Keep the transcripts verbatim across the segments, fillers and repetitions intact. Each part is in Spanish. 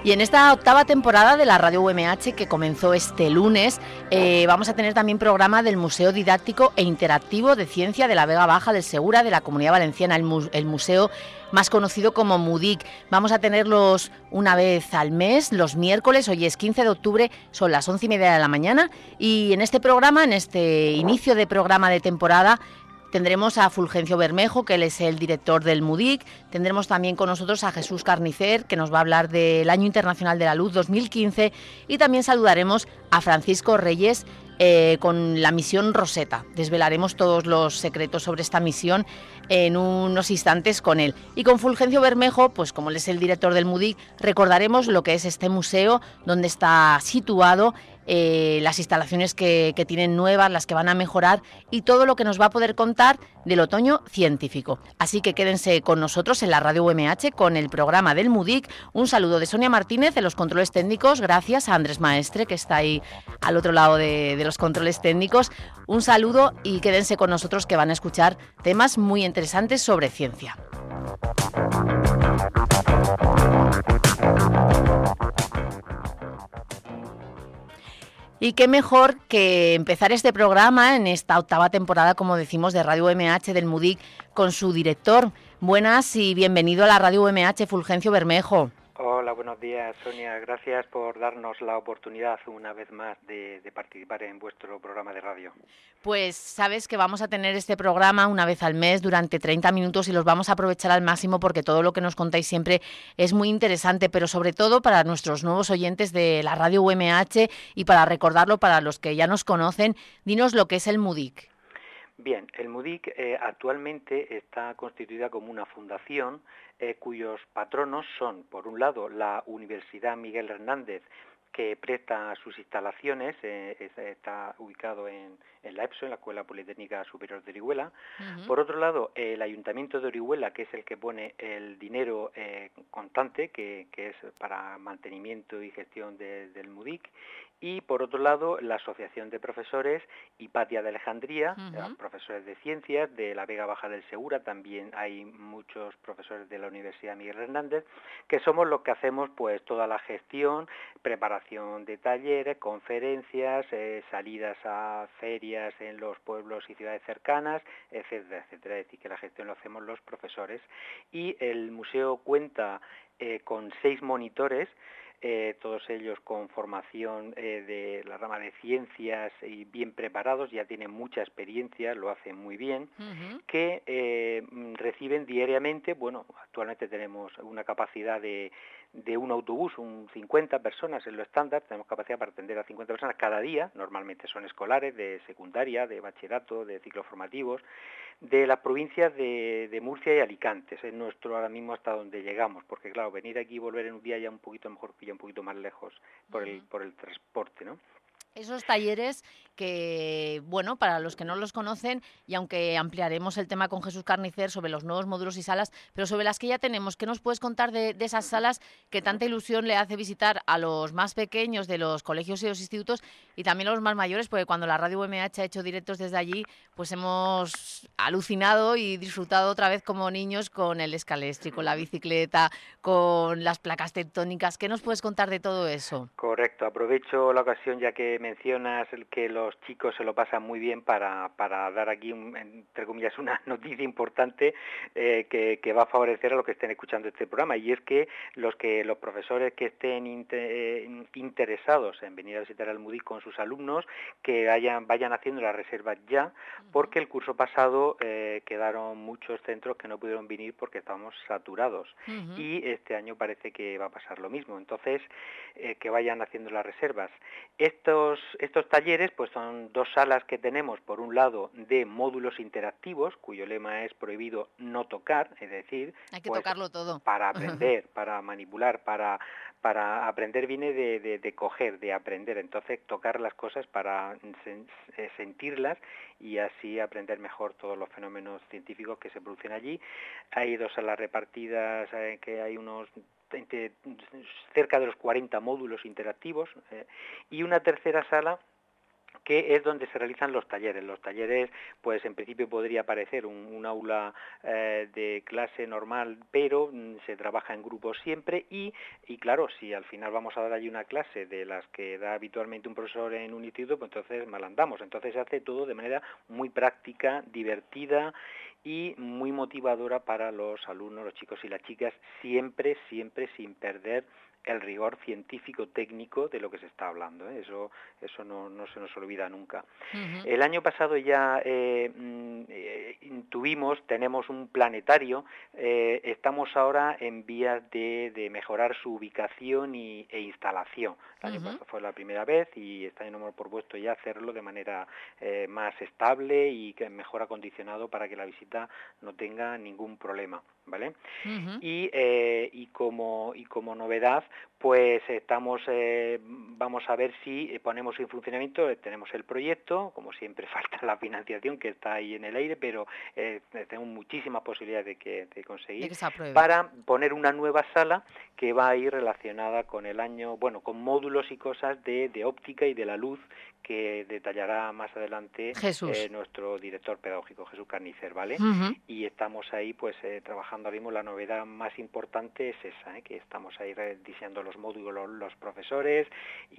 Y en esta octava temporada de la Radio U M H, que comenzó este lunes, eh, vamos a tener también programa del Museo Didáctico e Interactivo de Ciencia de la Vega Baja del Segura de la Comunidad Valenciana, el, mu el museo más conocido como MUDIC. Vamos a tenerlos una vez al mes, los miércoles. Hoy es quince de octubre, son las once y media de la mañana. Y en este programa, en este inicio de programa de temporada, tendremos a Fulgencio Bermejo, que él es el director del MUDIC. Tendremos también con nosotros a Jesús Carnicer, que nos va a hablar del Año Internacional de la Luz dos mil quince. Y también saludaremos a Francisco Reyes eh, con la misión Rosetta. Desvelaremos todos los secretos sobre esta misión en unos instantes con él. Y con Fulgencio Bermejo, pues como él es el director del MUDIC, recordaremos lo que es este museo, dónde está situado, Eh, las instalaciones que, que tienen nuevas, las que van a mejorar y todo lo que nos va a poder contar del otoño científico. Así que quédense con nosotros en la Radio U M H con el programa del MUDIC. Un saludo de Sonia Martínez de los controles técnicos, gracias a Andrés Maestre, que está ahí al otro lado de, de los controles técnicos. Un saludo y quédense con nosotros, que van a escuchar temas muy interesantes sobre ciencia. Y qué mejor que empezar este programa en esta octava temporada, como decimos, de Radio U M H del MUDIC con su director. Buenas y bienvenido a la Radio U M H, Fulgencio Bermejo. Hola, buenos días, Sonia. Gracias por darnos la oportunidad una vez más de, de participar en vuestro programa de radio. Pues sabes que vamos a tener este programa una vez al mes durante treinta minutos y los vamos a aprovechar al máximo porque todo lo que nos contáis siempre es muy interesante, pero sobre todo para nuestros nuevos oyentes de la Radio U M H y para recordarlo para los que ya nos conocen, dinos lo que es el MUDIC. Bien, el MUDIC eh, actualmente está constituida como una fundación eh, cuyos patronos son, por un lado, la Universidad Miguel Hernández, que presta sus instalaciones, eh, está ubicado en, en la EPSO, en la Escuela Politécnica Superior de Orihuela. Uh-huh. Por otro lado, el Ayuntamiento de Orihuela, que es el que pone el dinero eh, constante, que, que es para mantenimiento y gestión de, del MUDIC. Y, por otro lado, la Asociación de Profesores Hipatia de Alejandría, uh-huh. profesores de ciencias, de la Vega Baja del Segura, también hay muchos profesores de la Universidad Miguel Hernández, que somos los que hacemos pues toda la gestión, preparación de talleres, conferencias, eh, salidas a ferias en los pueblos y ciudades cercanas, etcétera, etcétera. Es decir, que la gestión lo hacemos los profesores. Y el museo cuenta eh, con seis monitores, Eh, todos ellos con formación eh, de la rama de ciencias y bien preparados, ya tienen mucha experiencia, lo hacen muy bien, uh-huh. que eh, reciben diariamente, bueno, actualmente tenemos una capacidad de, de un autobús, un cincuenta personas en lo estándar, tenemos capacidad para atender a cincuenta personas cada día, normalmente son escolares de secundaria, de bachillerato, de ciclos formativos, de las provincias de, de Murcia y Alicante. Es nuestro ahora mismo hasta donde llegamos, porque claro, venir aquí y volver en un día ya un poquito mejor, ya un poquito más lejos por el, por el transporte, ¿no? Esos talleres que, bueno, para los que no los conocen, y aunque ampliaremos el tema con Jesús Carnicer sobre los nuevos módulos y salas, pero sobre las que ya tenemos, ¿qué nos puedes contar de, de esas salas que tanta ilusión le hace visitar a los más pequeños de los colegios y los institutos y también a los más mayores? Porque cuando la Radio U M H ha hecho directos desde allí, pues hemos alucinado y disfrutado otra vez como niños con el escalestri, con la bicicleta, con las placas tectónicas. ¿Qué nos puedes contar de todo eso? Correcto, aprovecho la ocasión ya que mencionas que los chicos se lo pasan muy bien para, para dar aquí, un, entre comillas, una noticia importante eh, que, que va a favorecer a los que estén escuchando este programa, y es que los que los profesores que estén inter, eh, interesados en venir a visitar al MUDIC con sus alumnos, que hayan, vayan haciendo las reservas ya, porque el curso pasado eh, quedaron muchos centros que no pudieron venir porque estábamos saturados, uh-huh. y este año parece que va a pasar lo mismo, entonces eh, que vayan haciendo las reservas. Estos Estos talleres pues son dos salas que tenemos, por un lado, de módulos interactivos, cuyo lema es prohibido no tocar, es decir, hay que pues, tocarlo todo. Para aprender, para manipular, para, para aprender viene de, de, de coger, de aprender, entonces tocar las cosas para sen, sentirlas y así aprender mejor todos los fenómenos científicos que se producen allí. Hay dos salas repartidas, eh, que hay unos Entre, cerca de los cuarenta módulos interactivos eh, y una tercera sala que es donde se realizan los talleres. Los talleres, pues en principio podría parecer un, un aula eh, de clase normal, pero mm, se trabaja en grupos siempre y, y claro, si al final vamos a dar allí una clase de las que da habitualmente un profesor en un instituto, pues entonces mal andamos. Entonces se hace todo de manera muy práctica, divertida y muy motivadora para los alumnos, los chicos y las chicas, siempre, siempre sin perder el rigor científico técnico de lo que se está hablando, ¿eh? Eso, eso no, no se nos olvida nunca. Uh-huh. El año pasado ya eh, eh, tuvimos, tenemos un planetario, eh, estamos ahora en vías de, de mejorar su ubicación y, e instalación. El año uh-huh. pasado fue la primera vez y este año hemos propuesto ya hacerlo de manera eh, más estable y que mejor acondicionado para que la visita no tenga ningún problema, ¿vale? Uh-huh. Y, eh, y como y como novedad, pues estamos eh, vamos a ver si ponemos en funcionamiento, tenemos el proyecto, como siempre falta la financiación que está ahí en el aire, pero eh, tenemos muchísimas posibilidades de que de conseguir de que se apruebe. Para poner una nueva sala que va a ir relacionada con el año, bueno, con módulos y cosas de, de óptica y de la luz que detallará más adelante eh, nuestro director pedagógico, Jesús Carnicer, ¿vale? Uh-huh. Y estamos ahí pues eh, trabajando ahora mismo. La novedad más importante es esa, ¿eh? Que estamos ahí diseñando los módulos, los, los profesores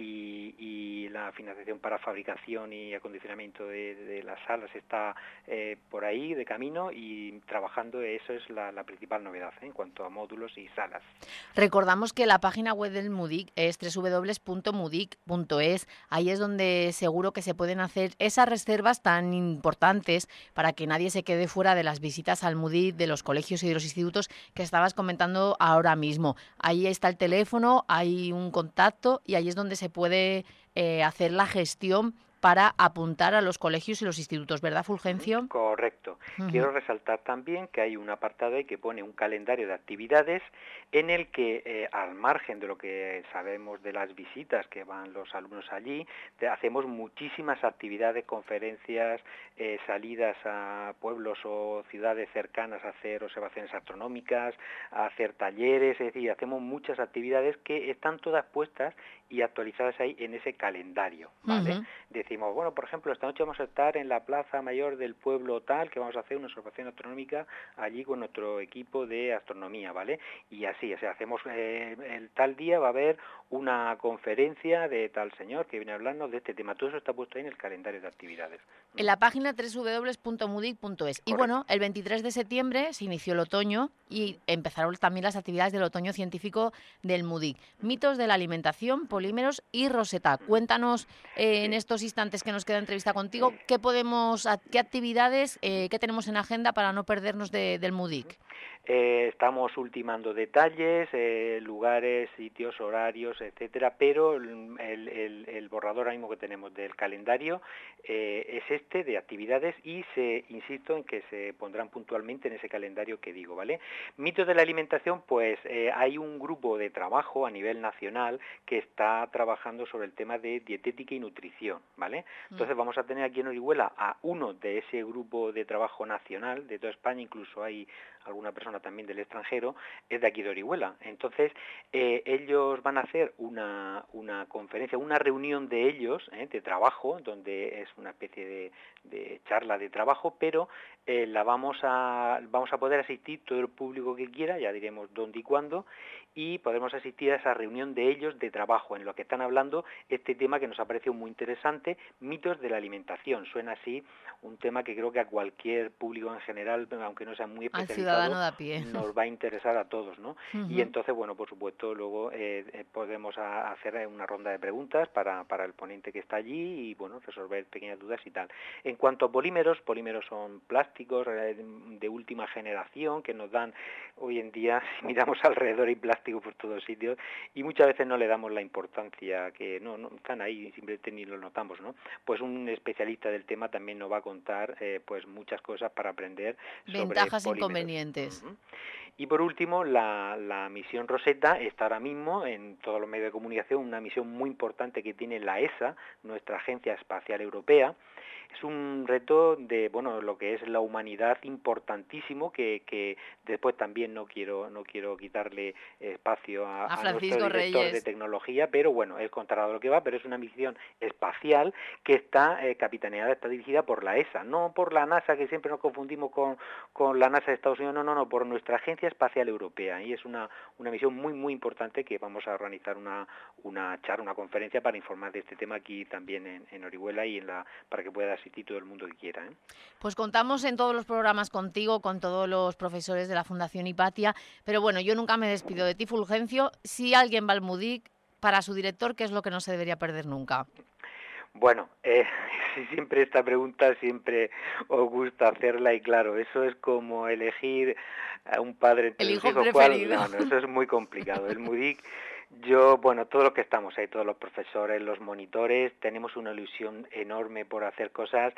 y, y la financiación para fabricación y acondicionamiento de, de las salas está eh, por ahí de camino y trabajando. Eso es la, la principal novedad, ¿eh? En cuanto a módulos y salas. Recordamos que la página web del MUDIC es doble u doble u doble u punto mudic punto es. Ahí es donde seguro que se pueden hacer esas reservas tan importantes para que nadie se quede fuera de las visitas al MUDIC, de los colegios y de los institutos que estabas comentando ahora mismo. Ahí está el teléfono, hay un contacto y ahí es donde se puede eh, hacer la gestión para apuntar a los colegios y los institutos, ¿verdad, Fulgencio? Correcto. Uh-huh. Quiero resaltar también que hay un apartado ahí que pone un calendario de actividades en el que, eh, al margen de lo que sabemos de las visitas que van los alumnos allí, te, hacemos muchísimas actividades, conferencias, eh, salidas a pueblos o ciudades cercanas a hacer observaciones astronómicas, a hacer talleres, es decir, hacemos muchas actividades que están todas puestas y actualizadas ahí en ese calendario, ¿vale? Uh-huh. Decimos, bueno, por ejemplo, esta noche vamos a estar en la plaza mayor del pueblo tal, que vamos a hacer una observación astronómica allí con nuestro equipo de astronomía, ¿vale? Y así, o sea, hacemos, eh, el tal día va a haber una conferencia de tal señor que viene a hablarnos de este tema. Todo eso está puesto ahí en el calendario de actividades. En la página doble u doble u doble u punto mudic punto es. Y bueno, el veintitrés de septiembre se inició el otoño y empezaron también las actividades del otoño científico del MUDIC. Mitos de la alimentación, polímeros y Rosetta. Cuéntanos eh, en estos instantes que nos queda entrevista contigo, qué podemos, qué actividades, eh, qué tenemos en agenda para no perdernos de, del MUDIC. Eh, estamos ultimando detalles, eh, lugares, sitios, horarios, etcétera, pero el, el, el borrador mismo que tenemos del calendario eh, es este de actividades y se insisto en que se pondrán puntualmente en ese calendario que digo, ¿vale? Mitos de la alimentación, pues eh, hay un grupo de trabajo a nivel nacional que está trabajando sobre el tema de dietética y nutrición, ¿vale? Entonces mm. vamos a tener aquí en Orihuela a uno de ese grupo de trabajo nacional de toda España, incluso hay alguna persona también del extranjero, es de aquí de Orihuela. Entonces, eh, ellos van a hacer una, una conferencia, una reunión de ellos, eh, de trabajo, donde es una especie de, de charla de trabajo, pero eh, la vamos a, vamos a poder asistir todo el público que quiera, ya diremos dónde y cuándo, y podemos asistir a esa reunión de ellos de trabajo, en lo que están hablando este tema que nos ha parecido muy interesante, mitos de la alimentación. Suena así un tema que creo que a cualquier público en general, aunque no sea muy especializado, de a pie. nos va a interesar a todos, ¿no? Uh-huh. Y entonces, bueno, por supuesto, luego eh, podemos a, hacer una ronda de preguntas para, para el ponente que está allí y, bueno, resolver pequeñas dudas y tal. En cuanto a polímeros, polímeros son plásticos eh, de última generación que nos dan, hoy en día, si miramos alrededor, hay plástico por todos sitios y muchas veces no le damos la importancia que no, no están ahí, simplemente ni lo notamos, ¿no? Pues un especialista del tema también nos va a contar eh, pues muchas cosas para aprender sobre ventajas e polímeros. Inconvenientes. Uh-huh. Y por último, la, la misión Rosetta está ahora mismo en todos los medios de comunicación, una misión muy importante que tiene la E S A, nuestra Agencia Espacial Europea, es un reto de, bueno, lo que es la humanidad importantísimo, que, que después también no quiero no quiero quitarle espacio a, a, a nuestro director Reyes. de tecnología, pero bueno, es contrario a lo que va, pero es una misión espacial que está eh, capitaneada, está dirigida por la E S A, no por la NASA, que siempre nos confundimos con, con la NASA de Estados Unidos, no, no, no, por nuestra Agencia Espacial Europea, y es una, una misión muy, muy importante que vamos a organizar una, una charla, una conferencia para informar de este tema aquí también en, en Orihuela y en la para que pueda asistir todo el mundo que quiera, ¿eh? Pues contamos en todos los programas contigo, con todos los profesores de la Fundación Hipatia, pero bueno, yo nunca me despido de ti, Fulgencio. Si alguien va al MUDIC, para su director, ¿qué es lo que no se debería perder nunca? Bueno, eh, siempre esta pregunta siempre os gusta hacerla y claro, eso es como elegir a un padre entre el los hijo hijos. preferido. ¿Cuál? No, no, eso es muy complicado. El MUDIC, yo, bueno, todos los que estamos ahí, todos los profesores, los monitores, tenemos una ilusión enorme por hacer cosas.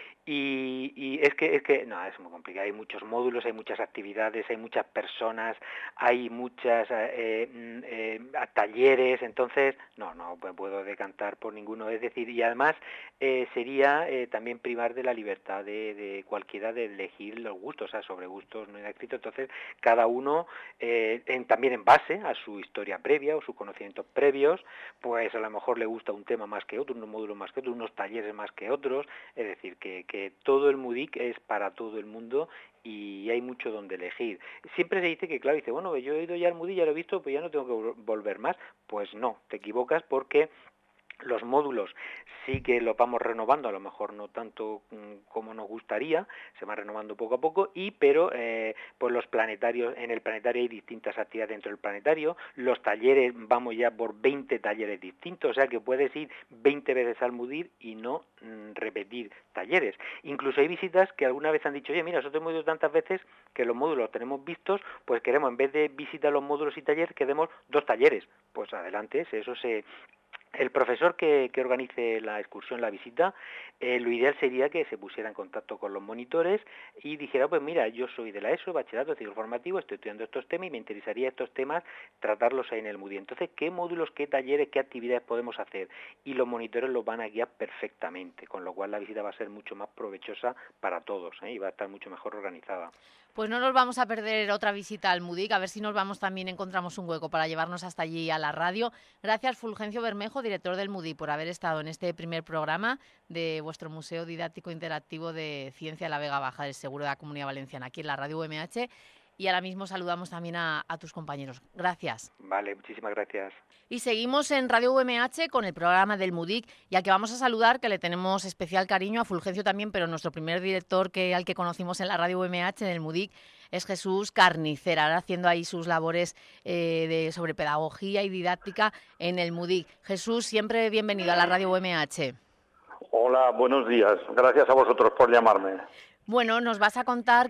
Y, y es que es que no, es muy complicado, hay muchos módulos, hay muchas actividades, hay muchas personas, hay muchas eh, eh, talleres, entonces no, no puedo decantar por ninguno, es decir, y además eh, sería eh, también privar de la libertad de, de cualquiera de elegir los gustos, o sea, sobre gustos no hay escrito, entonces cada uno eh, en, también en base a su historia previa o sus conocimientos previos, pues a lo mejor le gusta un tema más que otro, unos módulos más que otros, unos talleres más que otros, es decir, que que todo el MUDIC es para todo el mundo y hay mucho donde elegir. Siempre se dice que, claro, dice, bueno, yo he ido ya al MUDIC, ya lo he visto, pues ya no tengo que volver más. Pues no, te equivocas porque los módulos sí que los vamos renovando, a lo mejor no tanto como nos gustaría, se van renovando poco a poco, y pero eh, pues los planetarios, en el planetario hay distintas actividades dentro del planetario, los talleres, vamos ya por veinte talleres distintos, o sea que puedes ir veinte veces al MUDIC y no mm, repetir talleres. Incluso hay visitas que alguna vez han dicho, oye, mira, nosotros hemos ido tantas veces que los módulos los tenemos vistos, pues queremos, en vez de visitar los módulos y talleres, que demos dos talleres. Pues adelante, eso se... El profesor que, que organice la excursión, la visita, eh, lo ideal sería que se pusiera en contacto con los monitores y dijera, pues mira, yo soy de la ESO, bachillerato, ciclo formativo, estoy estudiando estos temas y me interesaría estos temas tratarlos ahí en el MUDIC. Entonces, ¿qué módulos, qué talleres, qué actividades podemos hacer? Y los monitores los van a guiar perfectamente, con lo cual la visita va a ser mucho más provechosa para todos, ¿eh? Y va a estar mucho mejor organizada. Pues no nos vamos a perder otra visita al MUDIC, a ver si nos vamos también, encontramos un hueco para llevarnos hasta allí a la radio. Gracias, Fulgencio Bermejo, director del MUDIC, por haber estado en este primer programa de vuestro Museo Didáctico Interactivo de Ciencia de la Vega Baja del Seguro de la Comunidad Valenciana, aquí en la radio U M H. Y ahora mismo saludamos también a, a tus compañeros. Gracias. Vale, muchísimas gracias. Y seguimos en Radio U M H con el programa del MUDIC, y al que vamos a saludar, que le tenemos especial cariño, a Fulgencio también, pero nuestro primer director que al que conocimos en la Radio U M H, en el MUDIC, es Jesús Carnicera, ahora haciendo ahí sus labores eh, de, sobre pedagogía y didáctica en el MUDIC. Jesús, siempre bienvenido a la Radio U M H. Hola, buenos días. Gracias a vosotros por llamarme. Bueno, nos vas a contar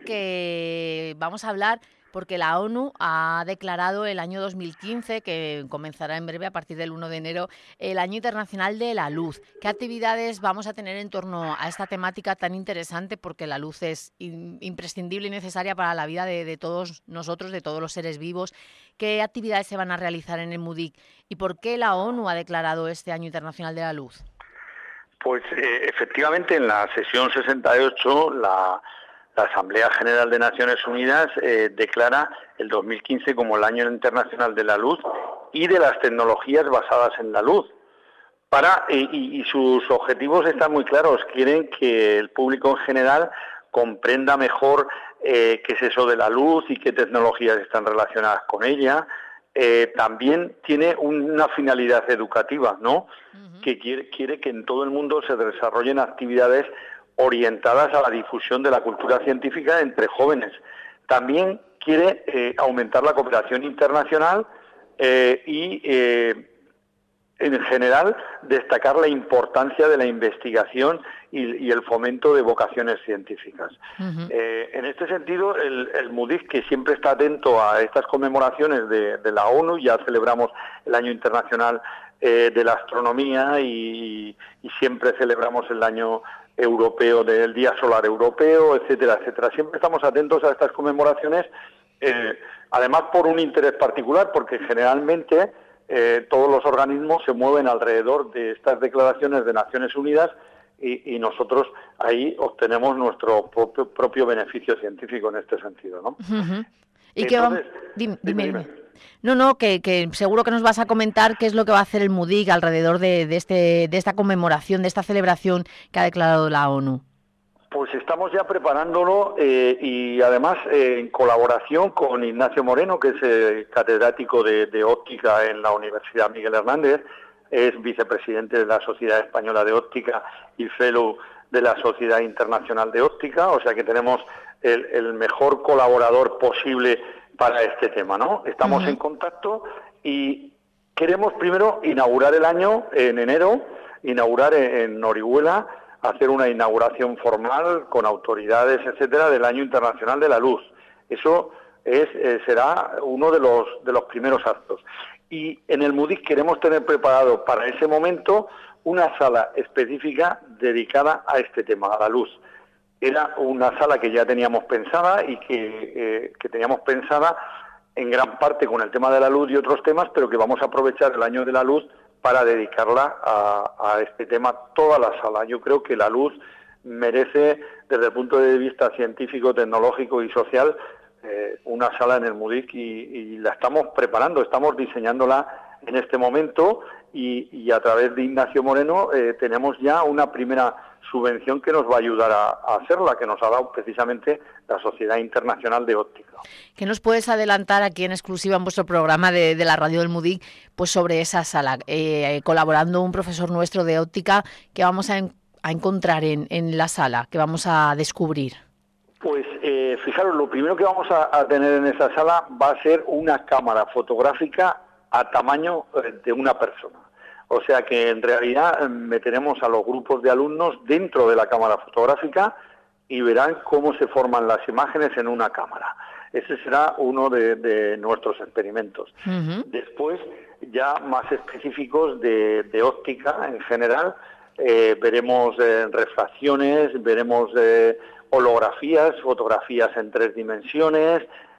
que vamos a hablar porque la ONU ha declarado el año dos mil quince, que comenzará en breve a partir del uno de enero, el Año Internacional de la Luz. ¿Qué actividades vamos a tener en torno a esta temática tan interesante? Porque la luz es imprescindible y necesaria para la vida de, de todos nosotros, de todos los seres vivos. ¿Qué actividades se van a realizar en el MUDIC? ¿Y por qué la ONU ha declarado este Año Internacional de la Luz? Pues eh, efectivamente en la sesión sesenta y ocho la, la Asamblea General de Naciones Unidas eh, declara el dos mil quince como el Año Internacional de la Luz y de las tecnologías basadas en la luz. Para, y, y sus objetivos están muy claros, quieren que el público en general comprenda mejor eh, qué es eso de la luz y qué tecnologías están relacionadas con ella. Eh, también tiene una finalidad educativa, ¿no? Uh-huh. Que quiere, quiere que en todo el mundo se desarrollen actividades orientadas a la difusión de la cultura científica entre jóvenes. También quiere eh, aumentar la cooperación internacional eh, y, eh, en general, destacar la importancia de la investigación y, y el fomento de vocaciones científicas. Uh-huh. Eh, en este sentido, el, el MUDIC, que siempre está atento a estas conmemoraciones de, de la ONU, ya celebramos el Año Internacional eh, de la Astronomía y, y siempre celebramos el Año Europeo del Día Solar Europeo, etcétera, etcétera. Siempre estamos atentos a estas conmemoraciones, eh, además por un interés particular, porque generalmente eh, todos los organismos se mueven alrededor de estas declaraciones de Naciones Unidas y, y nosotros ahí obtenemos nuestro propio, propio beneficio científico en este sentido, ¿no? Uh-huh. ¿Y Entonces, qué vamos? Dime, dime, dime, dime. No, no, que, que seguro que nos vas a comentar qué es lo que va a hacer el MUDIC alrededor de, de, este, de esta conmemoración, de esta celebración que ha declarado la ONU. Pues estamos ya preparándolo eh, y además eh, en colaboración con Ignacio Moreno, que es eh, catedrático de, de óptica en la Universidad Miguel Hernández, es vicepresidente de la Sociedad Española de Óptica y fellow de la Sociedad Internacional de Óptica, o sea que tenemos el, el mejor colaborador posible para este tema, ¿no? Estamos uh-huh. en contacto y queremos primero inaugurar el año en enero, inaugurar en, en Orihuela, hacer una inauguración formal con autoridades, etcétera, del Año Internacional de la Luz. Eso es eh, será uno de los de los primeros actos. Y en el MUDIC queremos tener preparado para ese momento una sala específica dedicada a este tema, a la luz. Era una sala que ya teníamos pensada y que, eh, que teníamos pensada en gran parte con el tema de la luz y otros temas, pero que vamos a aprovechar el Año de la Luz para dedicarla a, a este tema, toda la sala. Yo creo que la luz merece, desde el punto de vista científico, tecnológico y social, eh, una sala en el MUDIC y, y la estamos preparando, estamos diseñándola en este momento y, y a través de Ignacio Moreno eh, tenemos ya una primera subvención que nos va a ayudar a, a hacerla, que nos ha dado precisamente la Sociedad Internacional de Óptica. ¿Qué nos puedes adelantar aquí en exclusiva en vuestro programa de, de la radio del MUDIC, pues sobre esa sala, eh, colaborando un profesor nuestro de óptica, que vamos a, en, a encontrar en, en la sala, que vamos a descubrir? Pues eh, fijaros, lo primero que vamos a, a tener en esa sala va a ser una cámara fotográfica a tamaño de una persona. O sea que en realidad meteremos a los grupos de alumnos dentro de la cámara fotográfica y verán cómo se forman las imágenes en una cámara. Ese será uno de, de nuestros experimentos. Uh-huh. Después, ya más específicos de, de óptica en general, eh, veremos eh, refracciones, veremos eh, holografías, fotografías en tres dimensiones,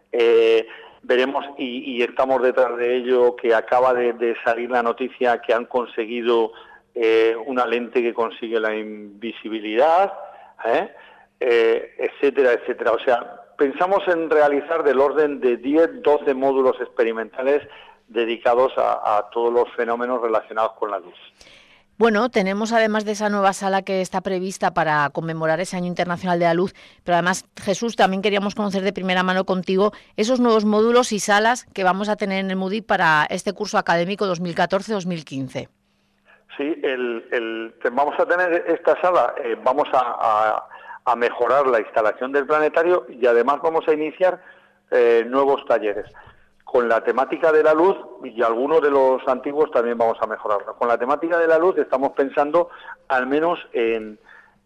eh, veremos, y, y estamos detrás de ello, que acaba de, de salir la noticia que han conseguido eh, una lente que consigue la invisibilidad, ¿eh? Eh, etcétera, etcétera. O sea, pensamos en realizar del orden de diez, doce módulos experimentales dedicados a, a todos los fenómenos relacionados con la luz. Bueno, tenemos además de esa nueva sala que está prevista para conmemorar ese Año Internacional de la Luz, pero además, Jesús, también queríamos conocer de primera mano contigo esos nuevos módulos y salas que vamos a tener en el MUDIC para este curso académico dos mil catorce dos mil quince. Sí, el, el, vamos a tener esta sala, eh, vamos a, a, a mejorar la instalación del planetario y además vamos a iniciar eh, nuevos talleres. Con la temática de la luz, y algunos de los antiguos también vamos a mejorarlo. Con la temática de la luz estamos pensando al menos en,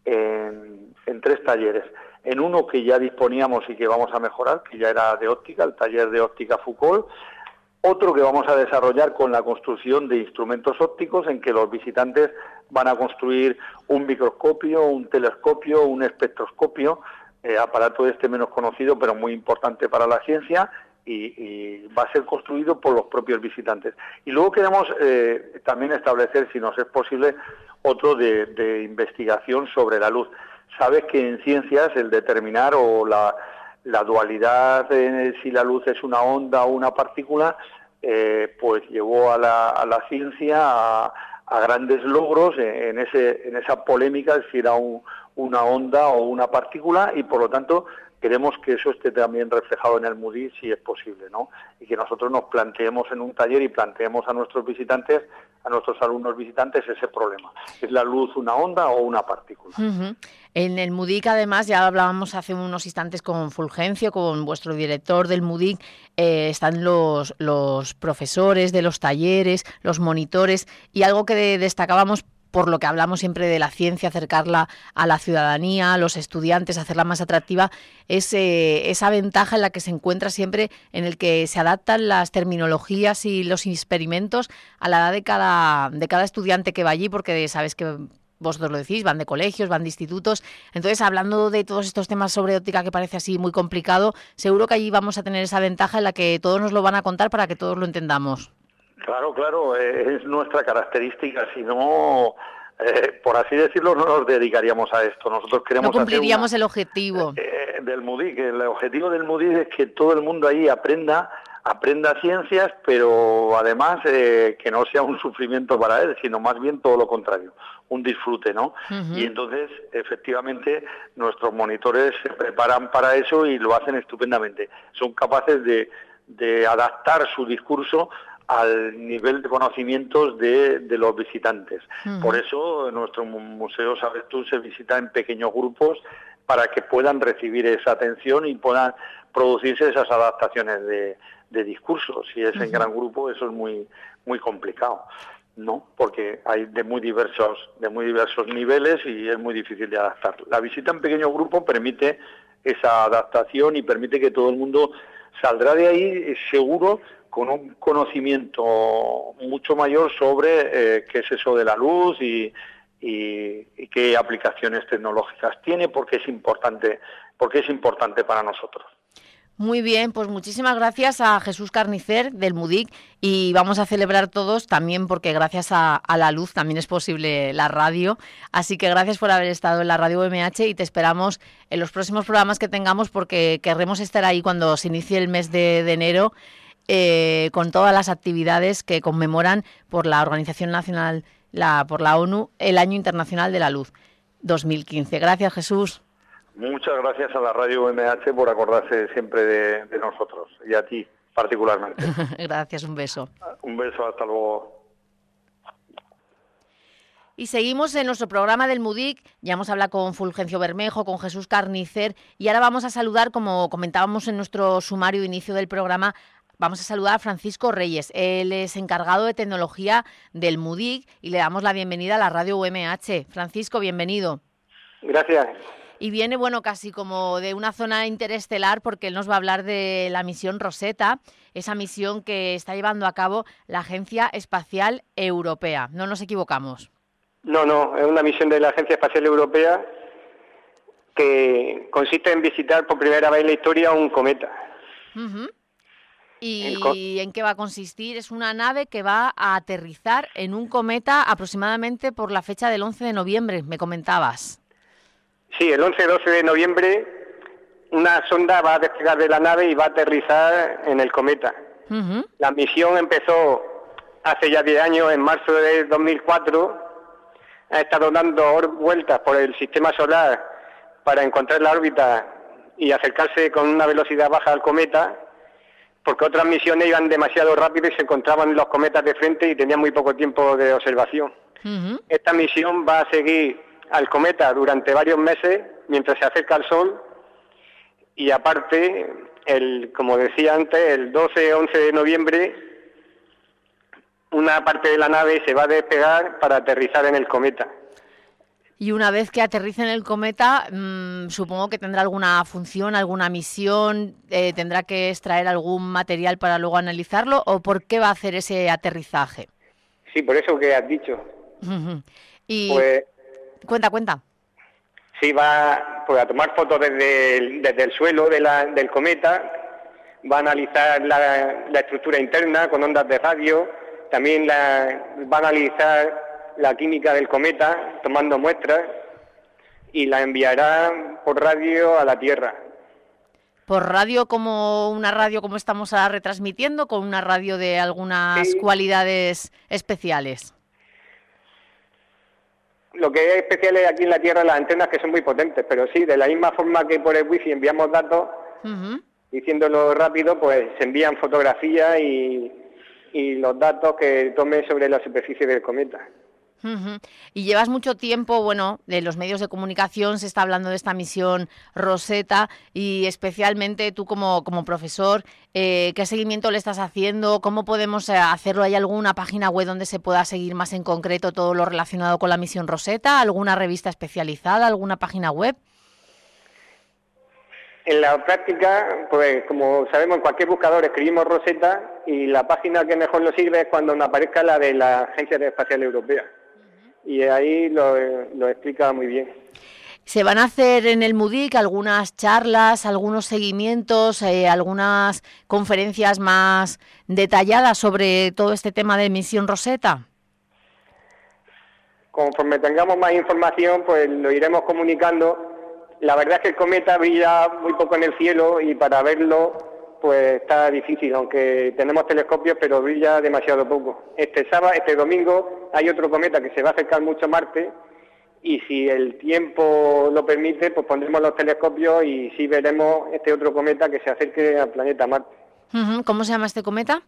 en, en tres talleres. En uno que ya disponíamos y que vamos a mejorar, que ya era de óptica, el taller de óptica Foucault. Otro que vamos a desarrollar con la construcción de instrumentos ópticos, en que los visitantes van a construir un microscopio, un telescopio, un espectroscopio, eh, aparato este menos conocido, pero muy importante para la ciencia, Y, y va a ser construido por los propios visitantes. Y luego queremos eh, también establecer, si nos es posible, otro de, de investigación sobre la luz. Sabes que en ciencias el determinar o la, la dualidad de si la luz es una onda o una partícula, eh, pues llevó a la, a la ciencia a, a grandes logros en, ese, en esa polémica de si era un, una onda o una partícula, y por lo tanto queremos que eso esté también reflejado en el MUDIC si es posible, ¿no? Y que nosotros nos planteemos en un taller y planteemos a nuestros visitantes, a nuestros alumnos visitantes, ese problema. ¿Es la luz una onda o una partícula? Uh-huh. En el MUDIC, además, ya hablábamos hace unos instantes con Fulgencio, con vuestro director del MUDIC, eh, están los, los profesores de los talleres, los monitores, y algo que de, destacábamos, por lo que hablamos siempre de la ciencia, acercarla a la ciudadanía, a los estudiantes, hacerla más atractiva, es eh, esa ventaja en la que se encuentra siempre, en el que se adaptan las terminologías y los experimentos a la edad de cada, de cada estudiante que va allí, porque sabes que vosotros lo decís, van de colegios, van de institutos. Entonces, hablando de todos estos temas sobre óptica que parece así muy complicado, seguro que allí vamos a tener esa ventaja en la que todos nos lo van a contar para que todos lo entendamos. Claro, claro, es nuestra característica, si no eh, por así decirlo, no nos dedicaríamos a esto. Nosotros queremos no cumpliríamos hacer una, el objetivo eh, del MUDIC. El objetivo del MUDIC es que todo el mundo ahí aprenda aprenda ciencias, pero además eh, que no sea un sufrimiento para él, sino más bien todo lo contrario, un disfrute, ¿no? Uh-huh. Y entonces, efectivamente, nuestros monitores se preparan para eso y lo hacen estupendamente. Son capaces de, de adaptar su discurso al nivel de conocimientos de, de los visitantes. Uh-huh. Por eso nuestro museo, sabes tú, se visita en pequeños grupos para que puedan recibir esa atención y puedan producirse esas adaptaciones de, de discurso. Si es uh-huh. en gran grupo, eso es muy muy complicado, ¿no? Porque hay de muy diversos de muy diversos niveles y es muy difícil de adaptar. La visita en pequeño grupo permite esa adaptación y permite que todo el mundo saldrá de ahí seguro con un conocimiento mucho mayor sobre eh, qué es eso de la luz y, y, y qué aplicaciones tecnológicas tiene, porque es importante, porque es importante para nosotros. Muy bien, pues muchísimas gracias a Jesús Carnicer del MUDIC, y vamos a celebrar todos también porque gracias a, a la luz también es posible la radio, así que gracias por haber estado en la Radio U M H y te esperamos en los próximos programas que tengamos, porque querremos estar ahí cuando se inicie el mes de, de enero eh, con todas las actividades que conmemoran por la Organización Nacional, la, por la ONU, el Año Internacional de la Luz dos mil quince. Gracias, Jesús. Muchas gracias a la Radio U M H por acordarse siempre de, de nosotros, y a ti particularmente. Gracias, un beso. Un beso, hasta luego. Y seguimos en nuestro programa del MUDIC. Ya hemos hablado con Fulgencio Bermejo, con Jesús Carnicer, y ahora vamos a saludar, como comentábamos en nuestro sumario de inicio del programa, vamos a saludar a Francisco Reyes. Él es encargado de tecnología del MUDIC y le damos la bienvenida a la Radio U M H. Francisco, bienvenido. Gracias. Y viene, bueno, casi como de una zona interestelar, porque él nos va a hablar de la misión Rosetta, esa misión que está llevando a cabo la Agencia Espacial Europea. No nos equivocamos. No, no, es una misión de la Agencia Espacial Europea que consiste en visitar por primera vez en la historia un cometa. Uh-huh. ¿Y co- en qué va a consistir? Es una nave que va a aterrizar en un cometa aproximadamente por la fecha del once de noviembre, me comentabas. Sí, el once doce de noviembre una sonda va a despegar de la nave y va a aterrizar en el cometa. Uh-huh. La misión empezó hace ya diez años, en marzo de dos mil cuatro. Ha estado dando vueltas por el sistema solar para encontrar la órbita y acercarse con una velocidad baja al cometa, porque otras misiones iban demasiado rápido y se encontraban los cometas de frente y tenían muy poco tiempo de observación. Uh-huh. Esta misión va a seguir al cometa durante varios meses mientras se acerca al Sol, y aparte, el, como decía antes, el doce once de noviembre una parte de la nave se va a despegar para aterrizar en el cometa. Y una vez que aterrice en el cometa, mmm, supongo que tendrá alguna función, alguna misión, eh, tendrá que extraer algún material para luego analizarlo, ¿o por qué va a hacer ese aterrizaje? Sí, por eso que has dicho. Uh-huh. Y pues, cuenta, cuenta. Sí, va pues, a tomar fotos desde el, desde el suelo de la, del cometa, va a analizar la, la estructura interna con ondas de radio, también la, va a analizar la química del cometa tomando muestras y la enviará por radio a la Tierra. ¿Por radio, como una radio como estamos ahora retransmitiendo, con una radio de algunas sí. cualidades especiales? Lo que es especial es aquí en la Tierra las antenas, que son muy potentes, pero sí, de la misma forma que por el wifi enviamos datos, uh-huh. diciéndolo rápido, pues se envían fotografías y, y los datos que tome sobre la superficie del cometa. Uh-huh. Y llevas mucho tiempo, bueno, en los medios de comunicación se está hablando de esta misión Rosetta, y especialmente tú como, como profesor, eh, ¿qué seguimiento le estás haciendo? ¿Cómo podemos hacerlo? ¿Hay alguna página web donde se pueda seguir más en concreto todo lo relacionado con la misión Rosetta? ¿Alguna revista especializada? ¿Alguna página web? En la práctica, pues como sabemos, en cualquier buscador escribimos Rosetta, y la página que mejor nos sirve es cuando nos aparezca la de la Agencia Espacial Europea. Y ahí lo, lo explica muy bien. ¿Se van a hacer en el MUDIC algunas charlas, algunos seguimientos, eh, algunas conferencias más detalladas sobre todo este tema de misión Rosetta? conforme tengamos más información, pues lo iremos comunicando. La verdad es que el cometa brilla muy poco en el cielo y para verlo pues está difícil, aunque tenemos telescopios, pero brilla demasiado poco. Este sábado, este domingo, hay otro cometa que se va a acercar mucho a Marte y si el tiempo lo permite, pues pondremos los telescopios y sí veremos este otro cometa que se acerque al planeta Marte. ¿Cómo se llama este cometa?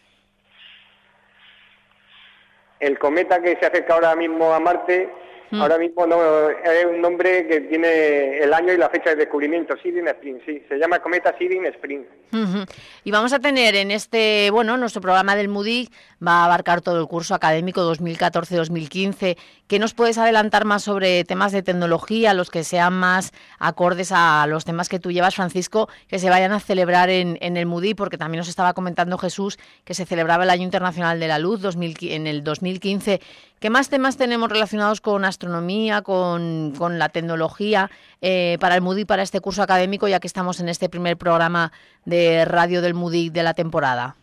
El cometa que se acerca ahora mismo a Marte, mm. ahora mismo no es un nombre que tiene el año y la fecha de descubrimiento, Sidney Spring, sí, se llama cometa Sidney Spring. Uh-huh. Y vamos a tener en este, bueno, nuestro programa del MUDIC va a abarcar todo el curso académico dos mil catorce dos mil quince. ¿Qué nos puedes adelantar más sobre temas de tecnología, los que sean más acordes a los temas que tú llevas, Francisco, que se vayan a celebrar en, en el MUDIC? Porque también nos estaba comentando Jesús que se celebraba el Año Internacional de la Luz dos mil, en el dos mil quince. ¿Qué más temas tenemos relacionados con astronomía, con, con la tecnología eh, para el MUDIC, para este curso académico, ya que estamos en este primer programa de radio del MUDIC de la temporada?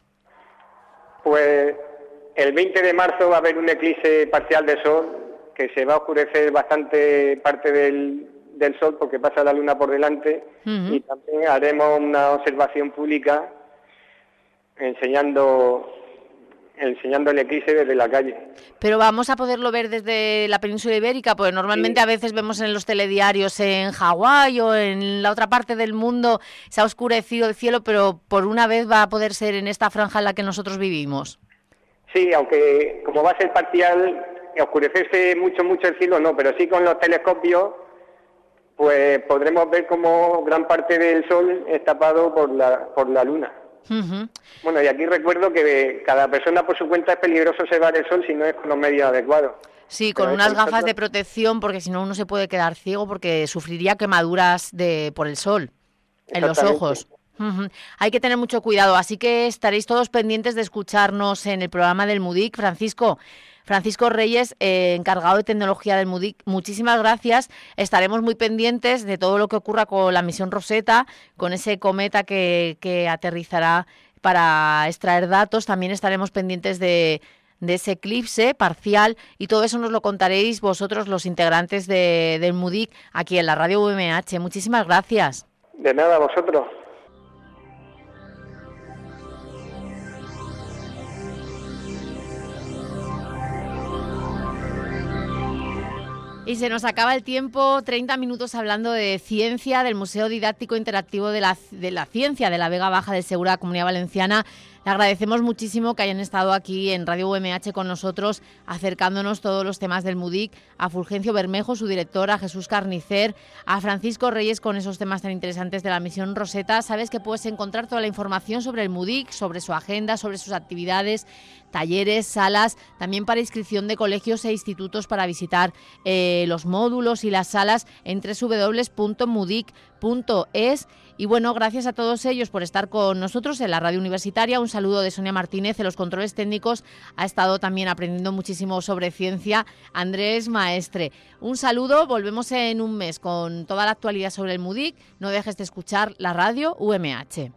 Pues el veinte de marzo va a haber un eclipse parcial de Sol, que se va a oscurecer bastante parte del, del Sol porque pasa la Luna por delante, uh-huh. y también haremos una observación pública enseñando... enseñando el eclipse desde la calle. Pero vamos a poderlo ver desde la península ibérica, porque normalmente sí. A veces vemos en los telediarios en Hawái o en la otra parte del mundo se ha oscurecido el cielo, pero por una vez va a poder ser en esta franja en la que nosotros vivimos. Sí, aunque como va a ser parcial, oscurecerse mucho, mucho el cielo no, pero sí con los telescopios pues podremos ver como gran parte del sol es tapado por la, por la luna. Uh-huh. Bueno, y aquí recuerdo que cada persona por su cuenta es peligroso observar el sol si no es con los medios adecuados. Sí, con Pero unas gafas nosotros... de protección, porque si no uno se puede quedar ciego porque sufriría quemaduras de por el sol en los ojos. Uh-huh. Hay que tener mucho cuidado, así que estaréis todos pendientes de escucharnos en el programa del MUDIC. Francisco, Francisco Reyes, eh, encargado de tecnología del MUDIC, muchísimas gracias. Estaremos muy pendientes de todo lo que ocurra con la misión Rosetta, con ese cometa que, que aterrizará para extraer datos. También estaremos pendientes de, de ese eclipse parcial y todo eso nos lo contaréis vosotros, los integrantes de, del MUDIC, aquí en la radio U M H. Muchísimas gracias. De nada, vosotros. Y se nos acaba el tiempo, treinta minutos hablando de ciencia, del Museo Didáctico Interactivo de la, de la Ciencia de la Vega Baja del Segura, Comunidad Valenciana. Le agradecemos muchísimo que hayan estado aquí en Radio U M H con nosotros, acercándonos todos los temas del MUDIC, a Fulgencio Bermejo, su director, a Jesús Carnicer, a Francisco Reyes con esos temas tan interesantes de la misión Rosetta. Sabes que puedes encontrar toda la información sobre el MUDIC, sobre su agenda, sobre sus actividades, talleres, salas, también para inscripción de colegios e institutos para visitar eh, los módulos y las salas en doble u doble u doble u punto mudic punto es. Y bueno, gracias a todos ellos por estar con nosotros en la radio universitaria. Un saludo de Sonia Martínez, en los controles técnicos ha estado también aprendiendo muchísimo sobre ciencia Andrés Maestre. Un saludo, volvemos en un mes con toda la actualidad sobre el MUDIC. No dejes de escuchar la radio U M H.